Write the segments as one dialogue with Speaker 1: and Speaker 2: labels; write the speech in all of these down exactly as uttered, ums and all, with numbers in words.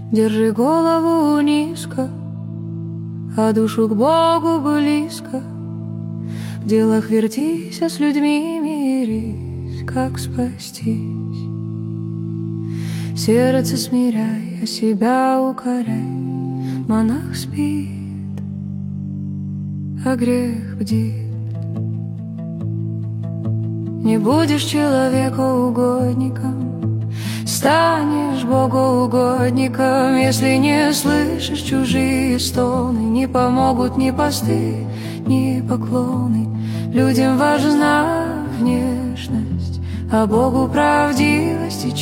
Speaker 1: Держи голову низко, а душу к Богу близко. В делах вертись, а с людьми мирись, как спастись. Сердце смиряй, а себя укоряй. Монах спит, а грех бдит. Не будешь человеку угодником, станешь Богу угодником. Если не слышишь чужие стоны, не помогут ни посты, ни поклоны. Людям важна внешность, а Богу правдивость и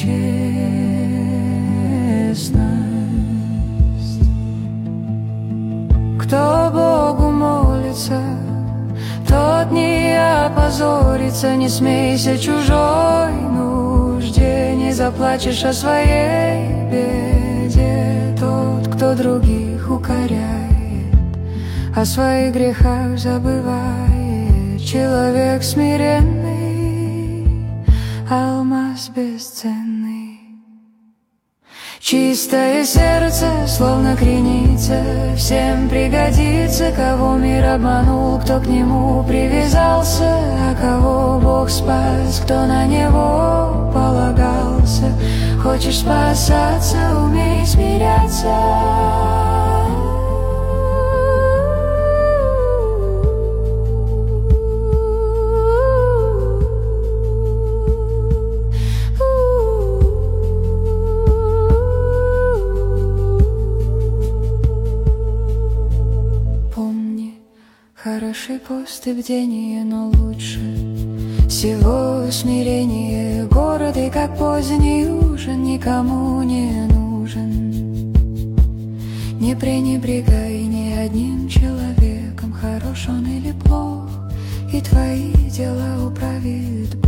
Speaker 1: честность. Кто Богу молится, тот не опозорится. Не смейся чужой нужде, не заплачешь о своей беде. Тот, кто других укоряет, о своих грехах забывает. Человек смиренный, алмаз бесценный. Чистое сердце, словно креница, всем пригодится. Кого мир обманул, кто к нему привязался, а кого Бог спас, кто на него полагался. Хочешь спасаться, умей смиряться. Хороший пост и бдение, но лучше всего смирение. Город и как поздний ужин никому не нужен. Не пренебрегай ни одним человеком, хорош он или плох, и твои дела управит Бог.